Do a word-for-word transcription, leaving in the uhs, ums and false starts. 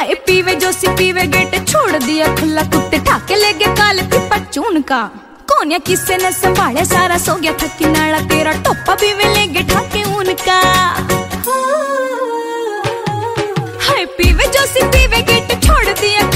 हाय पीवे Joshi पीवे gate छोड़ दिया खुला, कुत्ते ठाके ले गए काले पिपा चून का। कौन या किससे न संभाले सारा सो गया थकी नाला, तेरा टोपा पीवे ले गए ठाके उनका। हाय पीवे जोशी पीवे गेट छोड़ दिया